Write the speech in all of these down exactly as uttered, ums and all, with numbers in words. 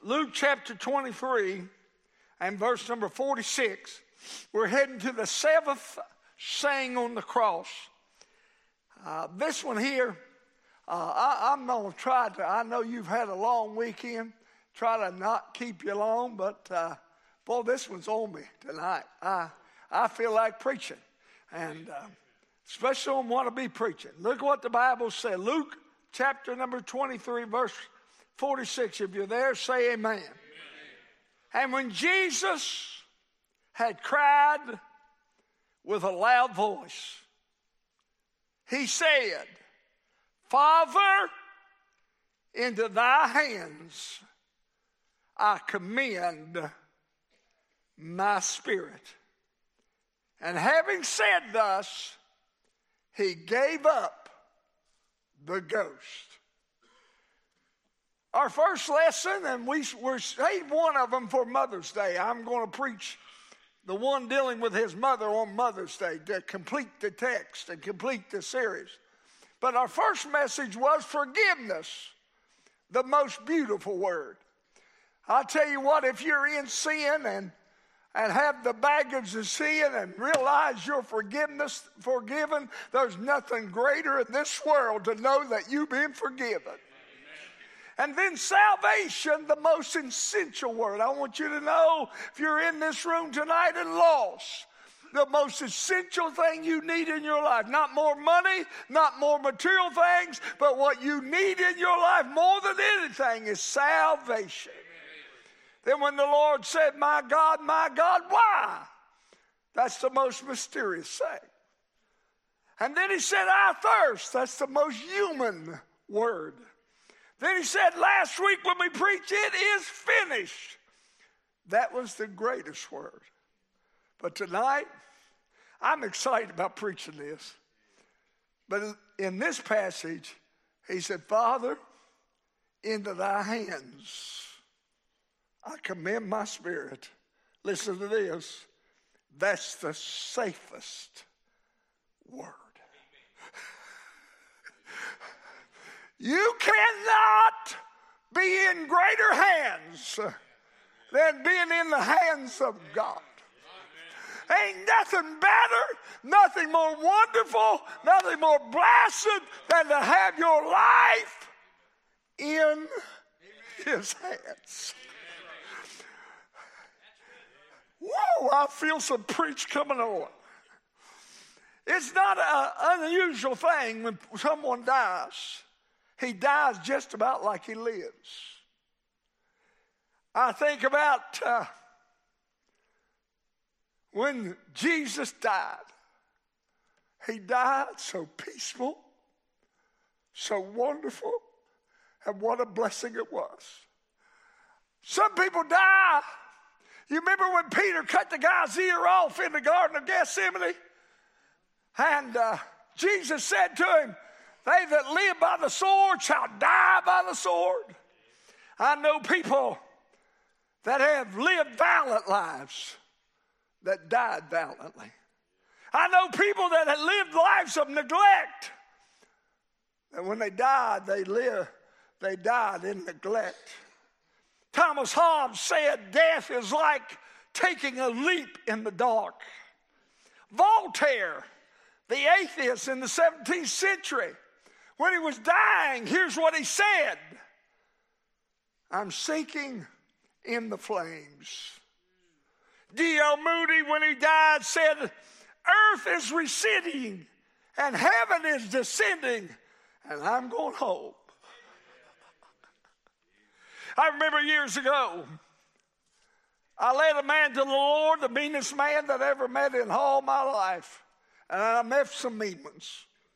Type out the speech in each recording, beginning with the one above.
Luke chapter twenty-three and verse number forty-six. We're heading to the seventh saying on the cross. Uh, this one here, uh, I, I'm going to try to, I know you've had a long weekend, try to not keep you long, but uh, boy, this one's on me tonight. I, I feel like preaching, and uh, especially on what to be preaching. Look what the Bible said. Luke chapter number twenty-three, verse forty-six. If you're there, say amen. Amen. And when Jesus had cried with a loud voice, he said, Father, into thy hands I commend my spirit. And having said thus, he gave up the ghost. Our first lesson, and we were saved one of them for Mother's Day. I'm going to preach the one dealing with his mother on Mother's Day to complete the text and complete the series. But our first message was forgiveness, the most beautiful word. I'll tell you what, if you're in sin and, and have the baggage of sin and realize you're forgiveness, forgiven, there's nothing greater in this world to know that you've been forgiven. And then salvation, the most essential word. I want you to know, if you're in this room tonight and lost, the most essential thing you need in your life, not more money, not more material things, but what you need in your life more than anything is salvation. Then when the Lord said, my God, my God, why? That's the most mysterious thing. And then he said, I thirst. That's the most human word. Then he said last week when we preached, it is finished. That was the greatest word. But tonight, I'm excited about preaching this. But in this passage, he said, Father, into thy hands I commend my spirit. Listen to this. That's the safest word. You cannot be in greater hands than being in the hands of God. Ain't nothing better, nothing more wonderful, nothing more blessed than to have your life in his hands. Whoa, I feel some preach coming on. It's not an unusual thing when someone dies. He dies just about like he lives. I think about uh, when Jesus died. He died so peaceful, so wonderful, and what a blessing it was. Some people die. You remember when Peter cut the guy's ear off in the Garden of Gethsemane? And uh, Jesus said to him, they that live by the sword shall die by the sword. I know people that have lived valiant lives that died valiantly. I know people that have lived lives of neglect. And when they died, they lived, they died in neglect. Thomas Hobbes said death is like taking a leap in the dark. Voltaire, the atheist in the seventeenth century, when he was dying, here's what he said. I'm sinking in the flames. D L Moody, when he died, said, earth is receding and heaven is descending and I'm going home. I remember years ago, I led a man to the Lord, the meanest man that I ever met in all my life. And I met some mean ones.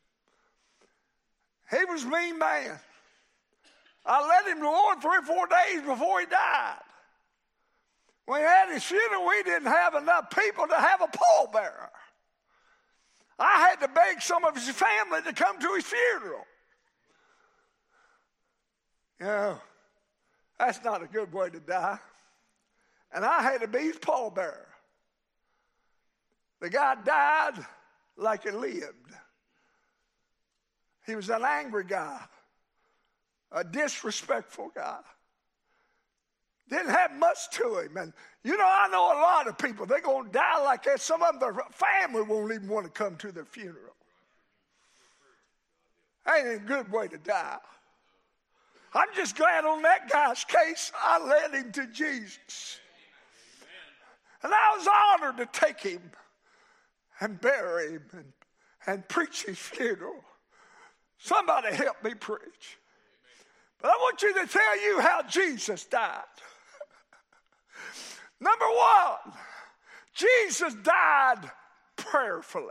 He was a mean man. I led him to the Lord three or four days before he died. When he had his funeral, we didn't have enough people to have a pallbearer. I had to beg some of his family to come to his funeral. You know, that's not a good way to die. And I had to be his pallbearer. The guy died like he lived. He was an angry guy, a disrespectful guy. Didn't have much to him. And you know, I know a lot of people, they're going to die like that. Some of them, their family won't even want to come to their funeral. Ain't a good way to die. I'm just glad on that guy's case, I led him to Jesus. And I was honored to take him and bury him and, and preach his funeral. Somebody help me preach. But I want you to tell you how Jesus died. Number one, Jesus died prayerfully.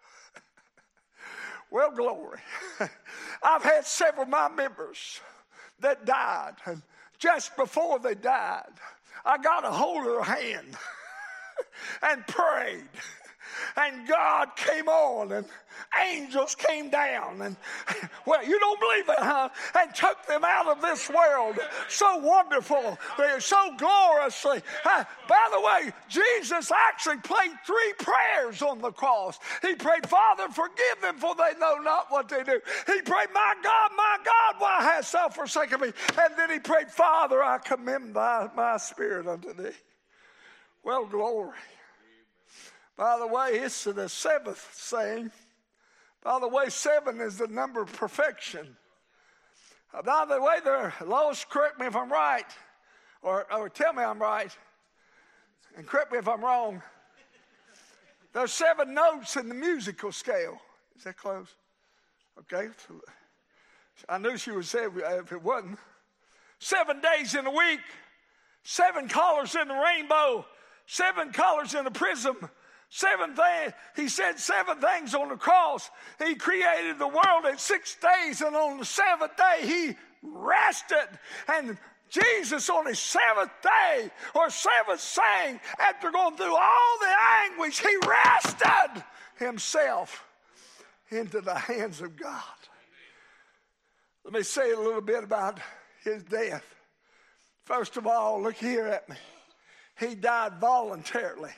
Well, glory. I've had several of my members that died, and just before they died, I got a hold of their hand and prayed. And God came on, and angels came down, and, well, you don't believe it, huh? And took them out of this world so wonderful, so gloriously. Uh, by the way, Jesus actually prayed three prayers on the cross. He prayed, Father, forgive them, for they know not what they do. He prayed, my God, my God, why hast thou forsaken me? And then he prayed, Father, I commend thy, my spirit unto thee. Well, glory. By the way, it's the seventh saying. By the way, seven is the number of perfection. Uh, by the way, there, Lois, correct me if I'm right, or, or tell me I'm right, and correct me if I'm wrong. There's seven notes in the musical scale. Is that close? Okay. So, I knew she would say if it wasn't. Seven days in a week, seven colors in the rainbow, seven colors in the prism. Seven things, he said seven things on the cross. He created the world in six days, and on the seventh day he rested. And Jesus on his seventh day, or seventh saying, after going through all the anguish, he rested himself into the hands of God. Let me say a little bit about his death. First of all, look here at me. He died voluntarily.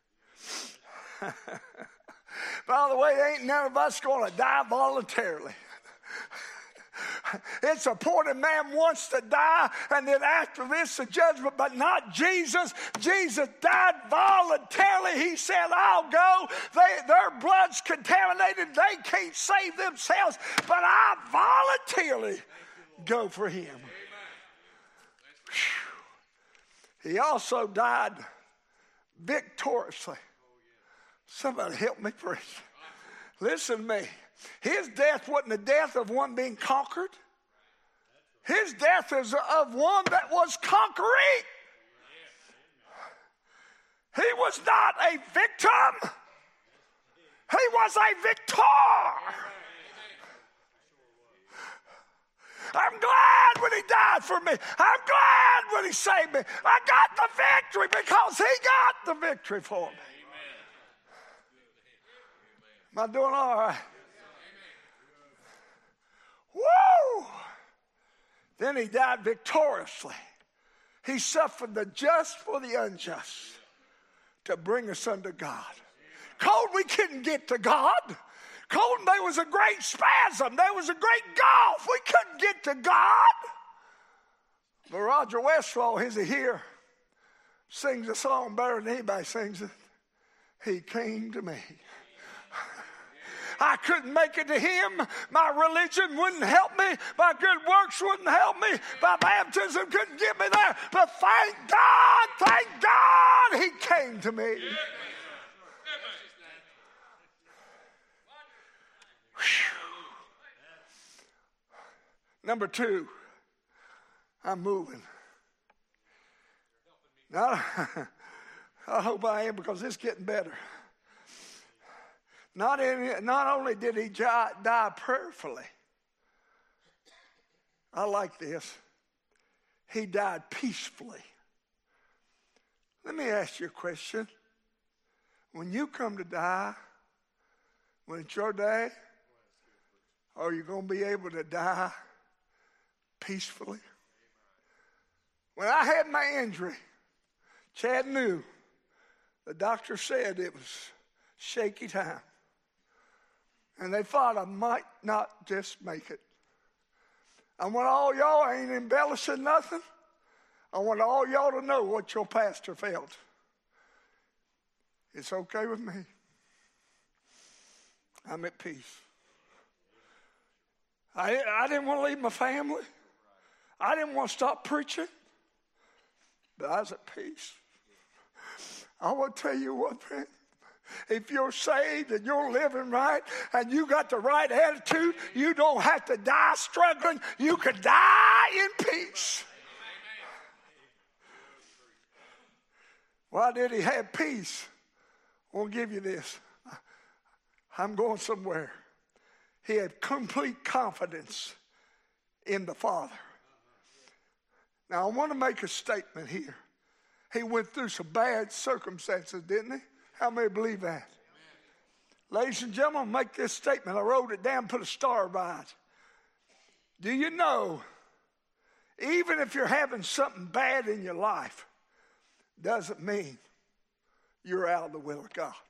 By the way, ain't none of us going to die voluntarily. It's appointed man wants to die, and then after this, the judgment, but not Jesus. Jesus died voluntarily. He said, I'll go. They, their blood's contaminated. They can't save themselves, but I voluntarily go for him. Whew. He also died victoriously. Somebody help me preach. Listen to me. His death wasn't the death of one being conquered. His death is of one that was conquering. He was not a victim. He was a victor. I'm glad when he died for me. I'm glad when he saved me. I got the victory because he got the victory for me. Am I doing all right? Woo! Then he died victoriously. He suffered the just for the unjust to bring us unto God. Cold, we couldn't get to God. Cold, there was a great spasm. There was a great gulf. We couldn't get to God. But Roger Westfall, is he here, sings a song better than anybody sings it. He came to me. I couldn't make it to him. My religion wouldn't help me. My good works wouldn't help me. My baptism couldn't get me there. But thank God, thank God he came to me. Number two, I'm moving. Now, I hope I am, because it's getting better. Not, in, not only did he die, die prayerfully, I like this, he died peacefully. Let me ask you a question. When you come to die, when it's your day, are you going to be able to die peacefully? When I had my injury, Chad knew. The doctor said it was shaky time. And they thought I might not just make it. And when all y'all ain't embellishing nothing, I want all y'all to know what your pastor felt. It's okay with me. I'm at peace. I, I didn't want to leave my family. I didn't want to stop preaching. But I was at peace. I want to tell you what, friend. If you're saved and you're living right and you got the right attitude, you don't have to die struggling. You can die in peace. Why did he have peace? I want to give you this. I'm going somewhere. He had complete confidence in the Father. Now, I want to make a statement here. He went through some bad circumstances, didn't he? How many believe that? Amen. Ladies and gentlemen, make this statement. I wrote it down, put a star by it. Do you know, even if you're having something bad in your life, doesn't mean you're out of the will of God.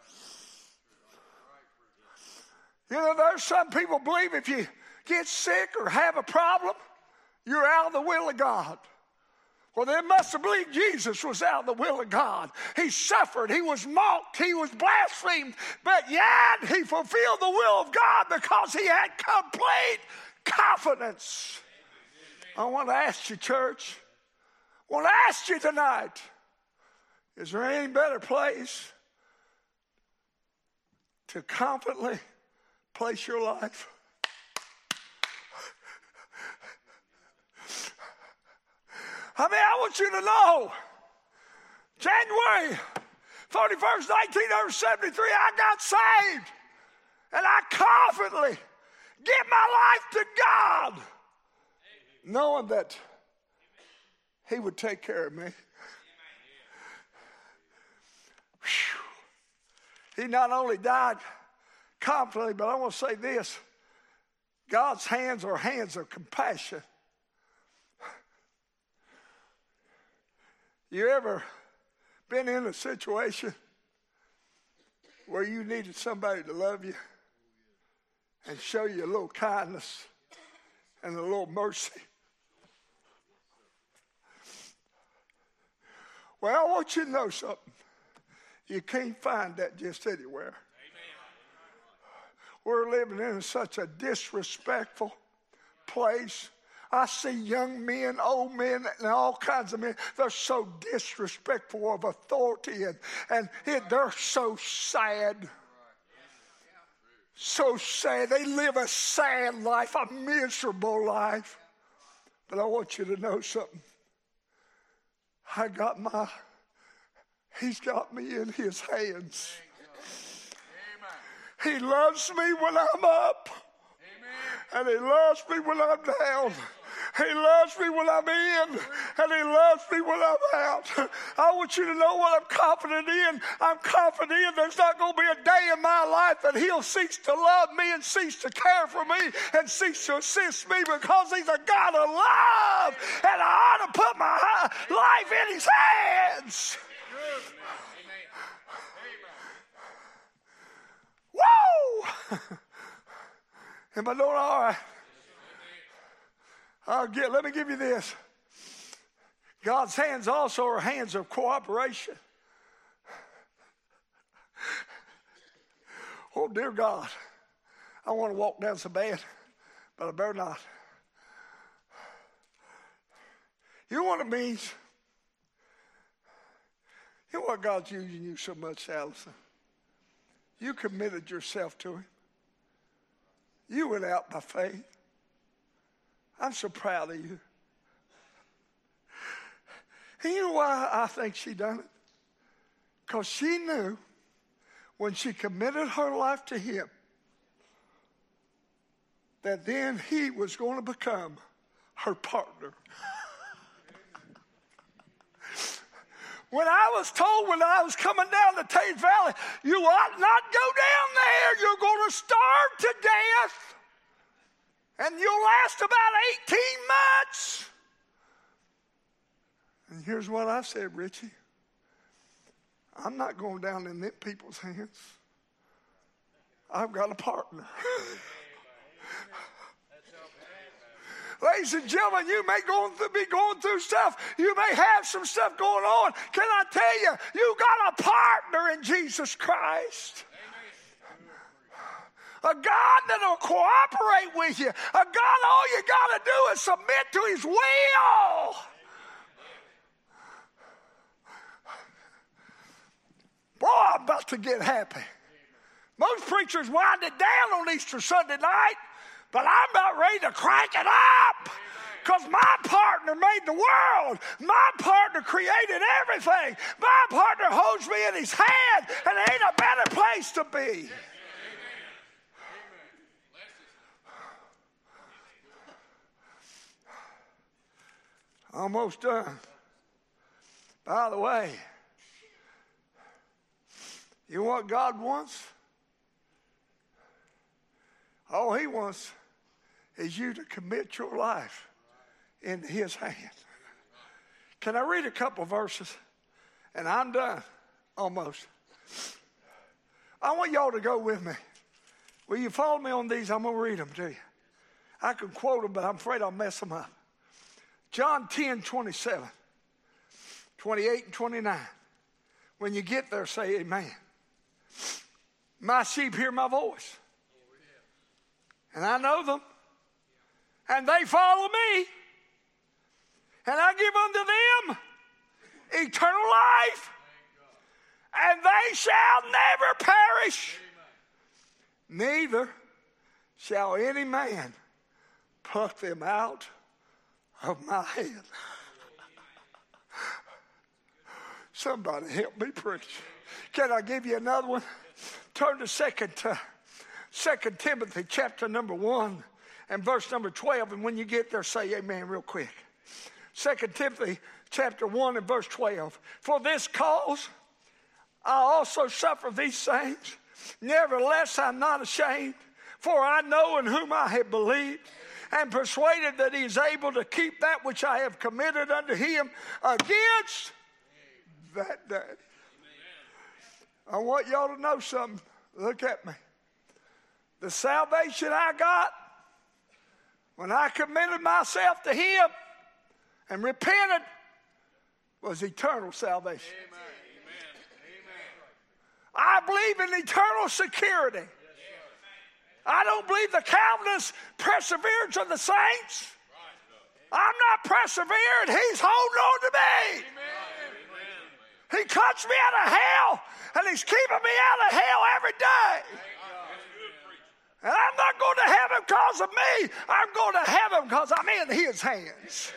You know, there's some people believe if you get sick or have a problem, you're out of the will of God. Well, they must have believed Jesus was out of the will of God. He suffered. He was mocked. He was blasphemed. But yet he fulfilled the will of God because he had complete confidence. I want to ask you, church, I want to ask you tonight, is there any better place to confidently place your life? I mean, I want you to know, January thirty-first, nineteen seventy-three, I got saved. And I confidently give my life to God, knowing that he would take care of me. Whew. He not only died confidently, but I want to say this. God's hands are hands of compassion. You ever been in a situation where you needed somebody to love you and show you a little kindness and a little mercy? Well, I want you to know something. You can't find that just anywhere. We're living in such a disrespectful place. I see young men, old men, and all kinds of men. They're so disrespectful of authority, and, and it, they're so sad. So sad. They live a sad life, a miserable life. But I want you to know something. I got my, he's got me in his hands. He loves me when I'm up. And he loves me when I'm down. He loves me when I'm in, and he loves me when I'm out. I want you to know what I'm confident in. I'm confident in there's not going to be a day in my life that he'll cease to love me and cease to care for me and cease to assist me, because he's a God of love, and I ought to put my life in his hands. Woo! Am I doing all right? I'll get, let me give you this. God's hands also are hands of cooperation. Oh, dear God, I want to walk down so bad, but I better not. You know what it means? You know what God's using you so much, Allison? You committed yourself to him. You went out by faith. I'm so proud of you. And you know why I think she done it? Because she knew when she committed her life to him that then he was going to become her partner. When I was told when I was coming down the Tate Valley, you ought not go down there. You're going to starve to death. And you'll last about eighteen months. And here's what I said, Richie. I'm not going down in them people's hands. I've got a partner. Ladies and gentlemen, you may go through, be going through stuff. You may have some stuff going on. Can I tell you, you got a partner in Jesus Christ. A God that will cooperate with you. A God, all you got to do is submit to His will. Boy, I'm about to get happy. Most preachers wind it down on Easter Sunday night, but I'm about ready to crank it up. Because my partner made the world. My partner created everything. My partner holds me in His hand, and there ain't a better place to be. Almost done. By the way, you know what God wants? All He wants is you to commit your life into His hand. Can I read a couple verses? And I'm done, almost. I want y'all to go with me. Will you follow me on these? I'm going to read them to you. I can quote them, but I'm afraid I'll mess them up. John ten, twenty-seven, twenty-eight, and twenty-nine. When you get there, say amen. My sheep hear my voice, and I know them, and they follow me, and I give unto them eternal life, and they shall never perish, neither shall any man pluck them out of my hand. Somebody help me preach. Can I give you another one? Turn to second, uh, second Timothy chapter number one and verse number twelve. And when you get there, say amen real quick. Second Timothy chapter one and verse twelve. For this cause I also suffer these things. Nevertheless, I'm not ashamed, for I know in whom I have believed, and persuaded that He is able to keep that which I have committed unto Him against that day. I want y'all to know something. Look at me. The salvation I got when I committed myself to Him and repented was eternal salvation. Amen. I believe in eternal security. I don't believe the Calvinist perseverance of the saints. I'm not persevering. He's holding on to me. He cuts me out of hell, and He's keeping me out of hell every day. And I'm not going to heaven because of me. I'm going to heaven because I'm in His hands.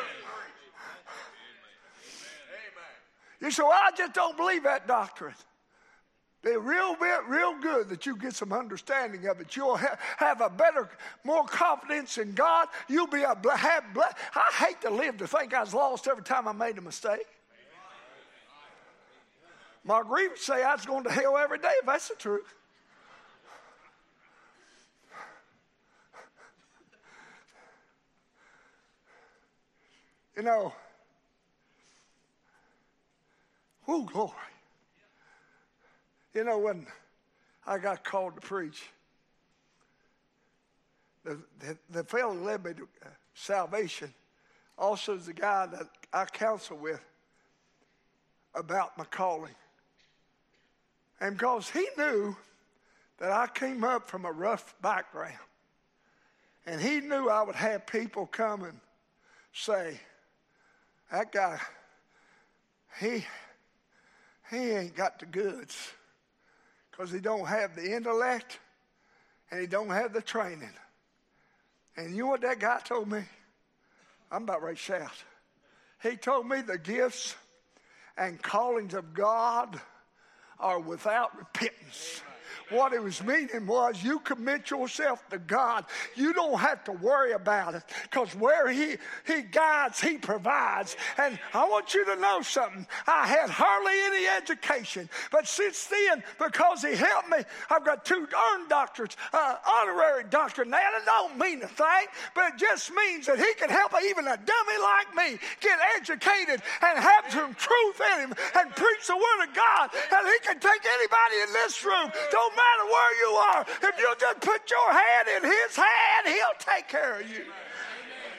You say, well, I just don't believe that doctrine. Be real bit, real good that you get some understanding of it. You'll ha- have a better, more confidence in God. You'll be a have. I hate to live to think I was lost every time I made a mistake. Marguerite would say I was going to hell every day if that's the truth. You know, oh glory. You know, when I got called to preach, the, the, the fellow who led me to uh, salvation also is the guy that I counsel with about my calling. And because he knew that I came up from a rough background, and he knew I would have people come and say, that guy, he, he ain't got the goods. Because he don't have the intellect and he don't have the training. And you know what that guy told me? I'm about ready to shout. He told me the gifts and callings of God are without repentance. What he was meaning was you commit yourself to God. You don't have to worry about it because where he, he guides, He provides. And I want you to know something. I had hardly any education, but since then, because He helped me, I've got two earned doctorates, uh, honorary doctorate. Now, that don't mean a thing, but it just means that He can help even a dummy like me get educated and have some truth in him and preach the Word of God. And He can take anybody in this room. Don't matter where you are, if you'll just put your hand in His hand, He'll take care of you.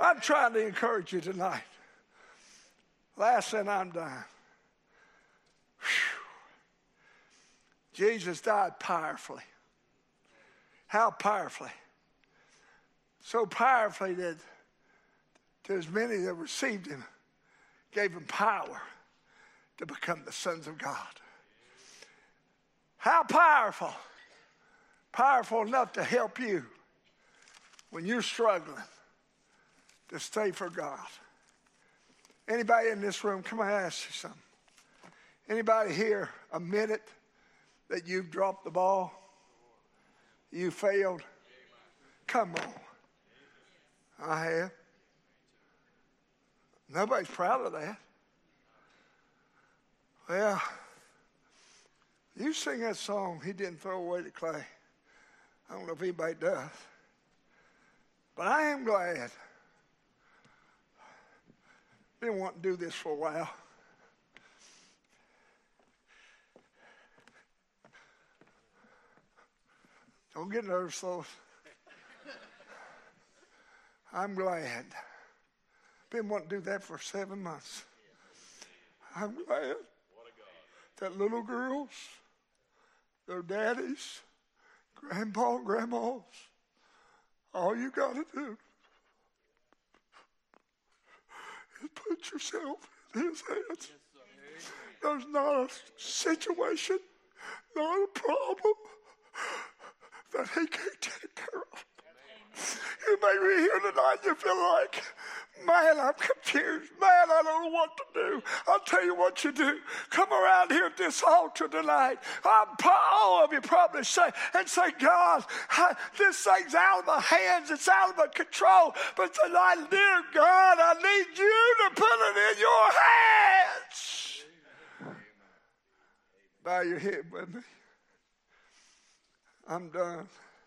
I'm trying to encourage you tonight. Last thing, I'm done. Whew. Jesus died powerfully. How powerfully? So powerfully that to as many that received him, gave him power to become the sons of God. How powerful? Powerful enough to help you when you're struggling to stay for God. Anybody in this room, come on, I ask you something. Anybody here admit that you've dropped the ball? You failed? Come on. I have. Nobody's proud of that. Well, you sing that song, He Didn't Throw Away the Clay. I don't know if anybody does. But I am glad. Been wanting to do this for a while. Don't get nervous, though. I'm glad. Been wanting to do that for seven months. I'm glad that little girls, their daddies, grandpa and grandmas, all you got to do is put yourself in his hands. There's not a situation, not a problem that he can't take care of. You may be here tonight and you feel like, man, I'm confused. Man, I don't know what to do. I'll tell you what you do. Come around here at this altar tonight. I'm, all of you probably say, and say, God, I, this thing's out of my hands. It's out of my control. But tonight, dear God, I need you to put it in your hands. Bow your head with me. I'm done.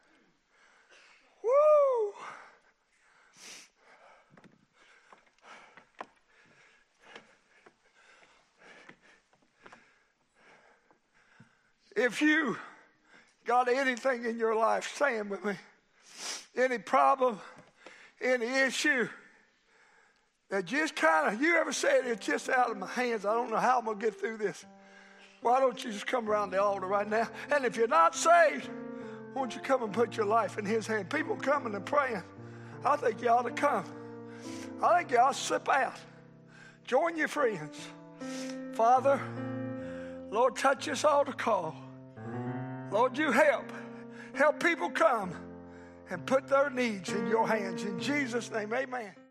Woo! If you got anything in your life, stand with me. Any problem, any issue that just kind of, you ever said it's just out of my hands, I don't know how I'm going to get through this. Why don't you just come around the altar right now? And if you're not saved, won't you come and put your life in his hand? People coming and praying. I think you ought to come. I think you ought to slip out. Join your friends. Father, Lord, touch this altar call. Lord, you help. Help people come and put their needs in your hands. In Jesus' name, amen.